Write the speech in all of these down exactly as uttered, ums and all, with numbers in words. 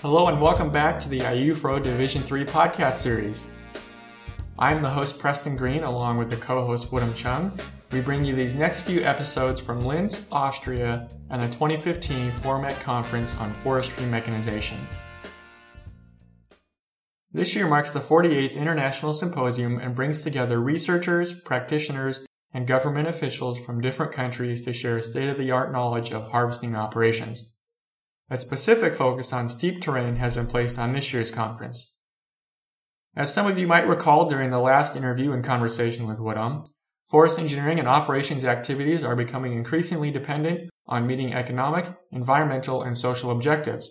Hello and welcome back to the I U F R O Division three podcast series. I'm the host Preston Green along with the co-host Woodham Chung. We bring you these next few episodes from Linz, Austria, and the twenty fifteen FORMEC Conference on Forestry Mechanization. This year marks the forty-eighth International Symposium and brings together researchers, practitioners, and government officials from different countries to share state-of-the-art knowledge of harvesting operations. A specific focus on steep terrain has been placed on this year's conference. As some of you might recall during the last interview and conversation with Woodham, forest engineering and operations activities are becoming increasingly dependent on meeting economic, environmental, and social objectives.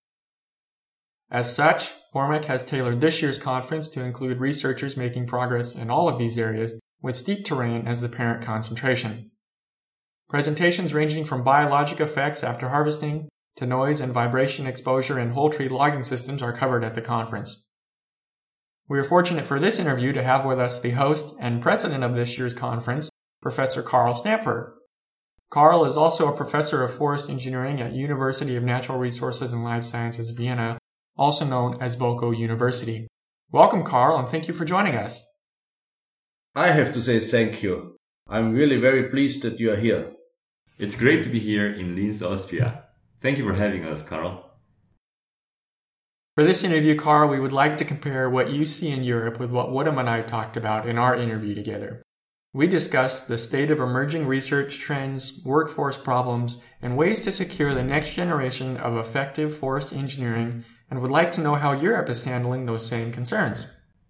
As such, FORMEC has tailored this year's conference to include researchers making progress in all of these areas, with steep terrain as the parent concentration. Presentations ranging from biologic effects after harvesting to noise and vibration exposure in whole tree logging systems are covered at the conference. We are fortunate for this interview to have with us the host and president of this year's conference, Professor Carl Stamford. Carl is also a professor of forest engineering at University of Natural Resources and Life Sciences, Vienna, also known as Boco University. Welcome, Carl, and thank you for joining us. I have to say thank you. I'm really very pleased that you are here. It's great to be here in Linz, Austria. Thank you for having us, Carl. For this interview, Carl, we would like to compare what you see in Europe with what Woodham and I talked about in our interview together. We discussed the state of emerging research trends, workforce problems, and ways to secure the next generation of effective forest engineering, and would like to know how Europe is handling those same concerns.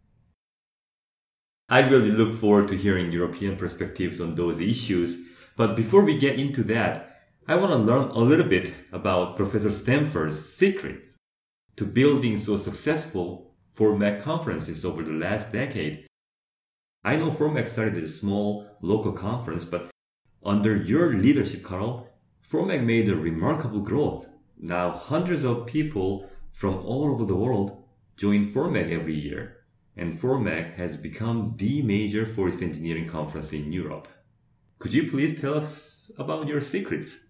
I really look forward to hearing European perspectives on those issues, but before we get into that, I want to learn a little bit about Professor Stamford's secrets to building so successful FORMEC conferences over the last decade. I know FORMEC started as a small local conference, but under your leadership, Carl, FORMEC made a remarkable growth. Now hundreds of people from all over the world join FORMEC every year, and FORMEC has become the major forest engineering conference in Europe. Could you please tell us about your secrets?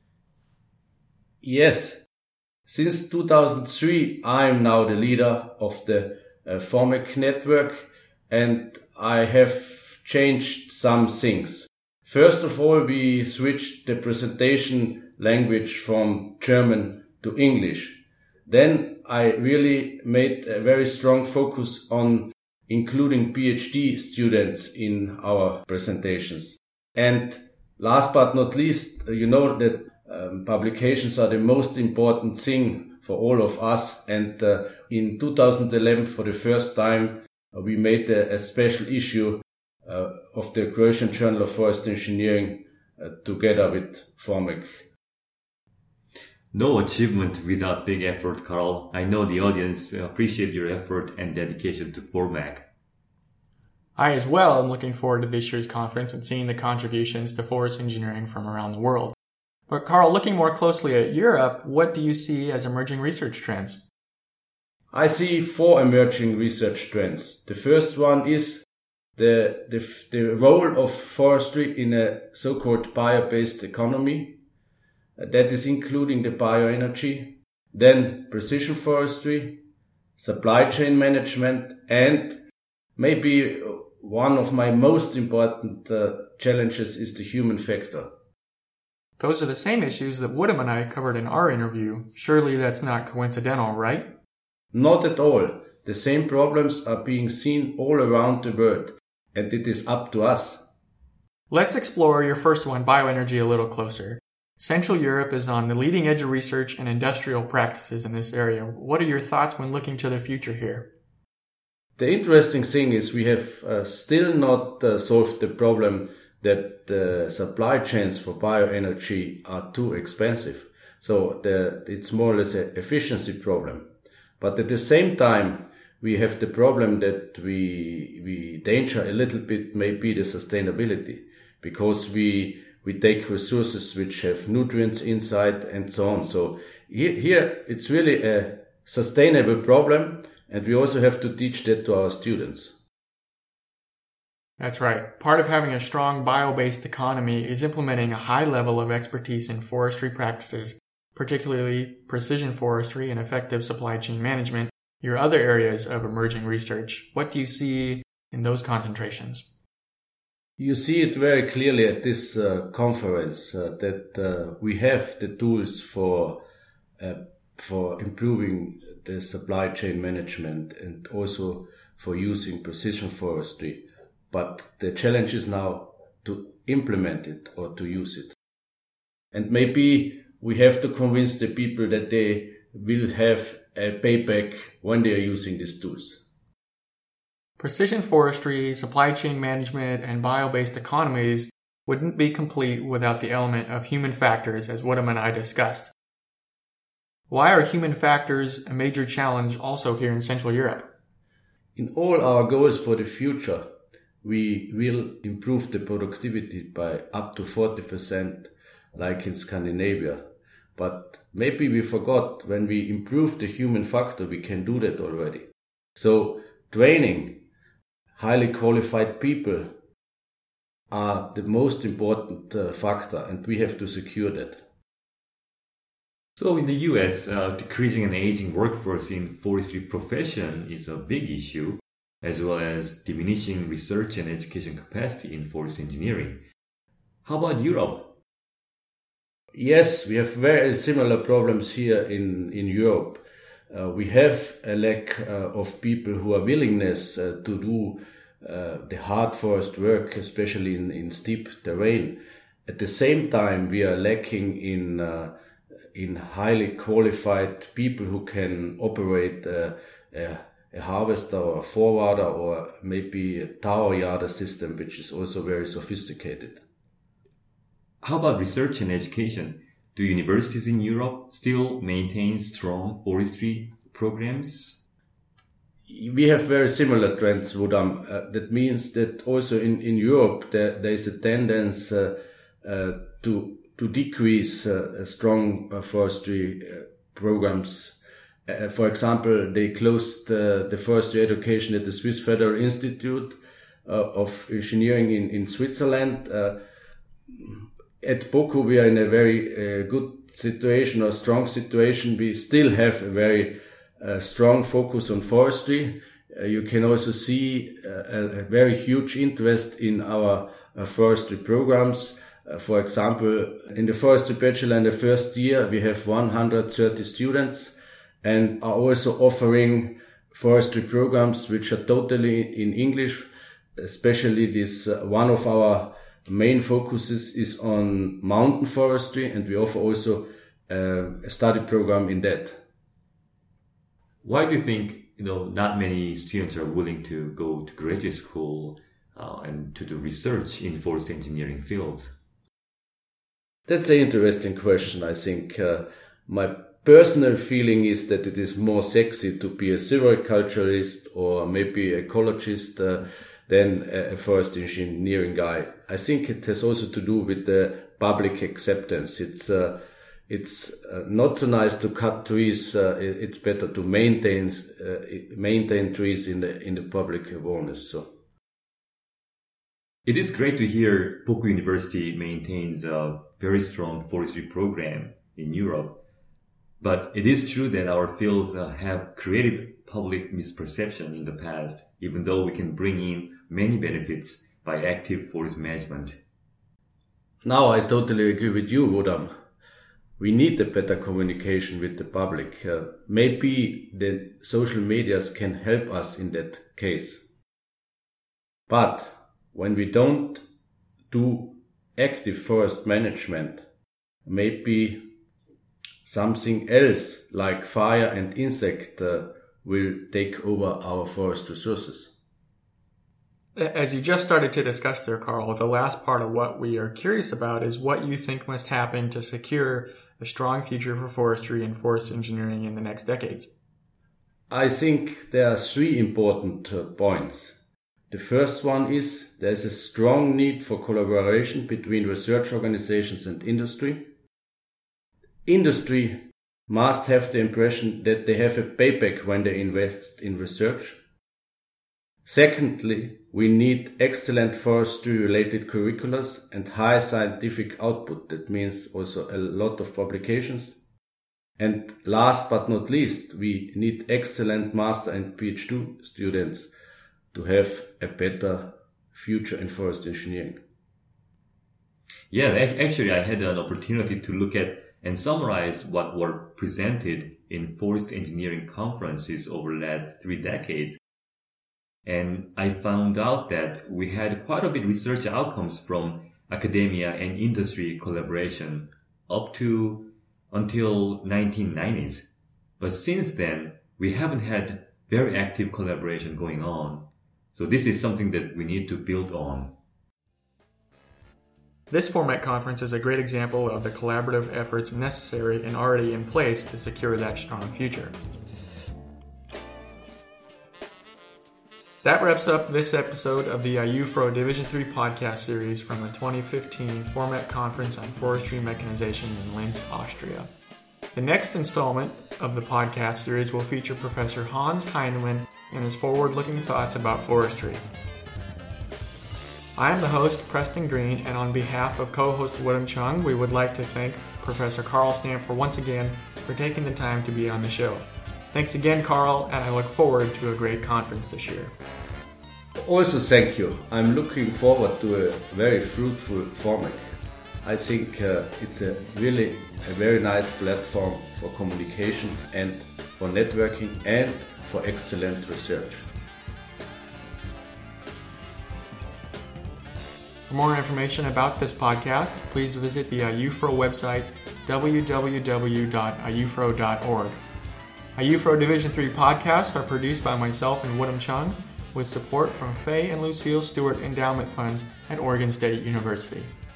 Yes. Since two thousand three, I am now the leader of the uh, FORMEC network, and I have changed some things. First of all, we switched the presentation language from German to English. Then I really made a very strong focus on including PhD students in our presentations. And last but not least, you know that um, publications are the most important thing for all of us. And uh, in two thousand eleven, for the first time, uh, we made a, a special issue uh, of the Croatian Journal of Forest Engineering uh, together with FORMEC. No achievement without big effort, Carl. I know the audience appreciate your effort and dedication to FORMEC. I as well am looking forward to this year's conference and seeing the contributions to forest engineering from around the world. But Carl, looking more closely at Europe, what do you see as emerging research trends? I see four emerging research trends. The first one is the, the, the role of forestry in a so-called bio-based economy. That is including the bioenergy, then precision forestry, supply chain management, and maybe one of my most important uh, challenges is the human factor. Those are the same issues that Woodham and I covered in our interview. Surely that's not coincidental, right? Not at all. The same problems are being seen all around the world, and it is up to us. Let's explore your first one, bioenergy, a little closer. Central Europe is on the leading edge of research and industrial practices in this area. What are your thoughts when looking to the future here? The interesting thing is we have uh, still not uh, solved the problem that the supply chains for bioenergy are too expensive. So the, it's more or less an efficiency problem. But at the same time, we have the problem that we we danger a little bit maybe the sustainability, because we we take resources which have nutrients inside and so on. So here, here it's really a sustainable problem, and we also have to teach that to our students. That's right. Part of having a strong bio-based economy is implementing a high level of expertise in forestry practices, particularly precision forestry and effective supply chain management, your other areas of emerging research. What do you see in those concentrations? You see it very clearly at this uh, conference uh, that uh, we have the tools for uh, for improving the supply chain management and also for using precision forestry. But the challenge is now to implement it or to use it. And maybe we have to convince the people that they will have a payback when they are using these tools. Precision forestry, supply chain management, and bio-based economies wouldn't be complete without the element of human factors, as Woodham and I discussed. Why are human factors a major challenge also here in Central Europe? In all our goals for the future, we will improve the productivity by up to forty percent, like in Scandinavia. But maybe we forgot, when we improve the human factor, we can do that already. So training highly qualified people are the most important uh, factor, and we have to secure that. So in the U S, uh, decreasing an aging workforce in forestry profession is a big issue, as well as diminishing research and education capacity in forest engineering. How about Europe? Yes, we have very similar problems here in, in Europe. Uh, we have a lack uh, of people who are willingness uh, to do uh, the hard forest work, especially in, in steep terrain. At the same time, we are lacking in uh, in highly qualified people who can operate uh, a, a harvester or a forwarder or maybe a tower yarder system, which is also very sophisticated. How about research and education? Do universities in Europe still maintain strong forestry programs? We have very similar trends, Woodham. Uh, that means that also in, in Europe there, there is a tendency uh, uh, to to decrease uh, strong uh, forestry uh, programs. Uh, for example, they closed uh, the forestry education at the Swiss Federal Institute uh, of Engineering in, in Switzerland. Uh, at BOKU we are in a very uh, good situation or strong situation. We still have a very uh, strong focus on forestry. Uh, you can also see uh, a, a very huge interest in our uh, forestry programs. Uh, for example, in the forestry bachelor in the first year, we have one hundred thirty students and are also offering forestry programs which are totally in English. Especially this, uh, one of our main focuses is on mountain forestry, and we offer also uh, a study program in that. Why do you think, you know, not many students are willing to go to graduate school uh, and to do research in forest engineering field? That's an interesting question. I think uh, my personal feeling is that it is more sexy to be a silviculturist or maybe ecologist uh, than a forest engineering guy. I think it has also to do with the public acceptance. It's uh, it's uh, not so nice to cut trees. Uh, it's better to maintain uh, maintain trees in the in the public awareness. So. It is great to hear BOKU University maintains a very strong forestry program in Europe. But it is true that our fields uh, have created public misperception in the past, even though we can bring in many benefits by active forest management. Now I totally agree with you, Woodham. We need a better communication with the public. Uh, maybe the social medias can help us in that case. But when we don't do active forest management, maybe something else like fire and insect uh, will take over our forest resources. As you just started to discuss there, Carl, the last part of what we are curious about is what you think must happen to secure a strong future for forestry and forest engineering in the next decades. I think there are three important uh, points. The first one is there is a strong need for collaboration between research organizations and industry. Industry must have the impression that they have a payback when they invest in research. Secondly, we need excellent forestry-related curricula and high scientific output. That means also a lot of publications. And last but not least, we need excellent master and PhD students to have a better future in forest engineering. Yeah, actually I had an opportunity to look at and summarize what were presented in forest engineering conferences over the last three decades. And I found out that we had quite a bit of research outcomes from academia and industry collaboration up to until nineteen nineties. But since then, we haven't had very active collaboration going on. So this is something that we need to build on. This Formet conference is a great example of the collaborative efforts necessary and already in place to secure that strong future. That wraps up this episode of the I U F R O Division three podcast series from the twenty fifteen Formet Conference on Forestry Mechanization in Linz, Austria. The next installment of the podcast series will feature Professor Hans Heinemann and his forward-looking thoughts about forestry. I am the host, Preston Green, and on behalf of co-host Woodham Chung, we would like to thank Professor Carl Stamfer once again for taking the time to be on the show. Thanks again, Carl, and I look forward to a great conference this year. Also, thank you. I'm looking forward to a very fruitful Formec. I think uh, it's a really a very nice platform for communication and for networking and for excellent research. For more information about this podcast, please visit the I U F R O website, w w w dot i u f r o dot org. I U F R O Division three podcasts are produced by myself and Woodham Chung, with support from Faye and Lucille Stewart Endowment Funds at Oregon State University.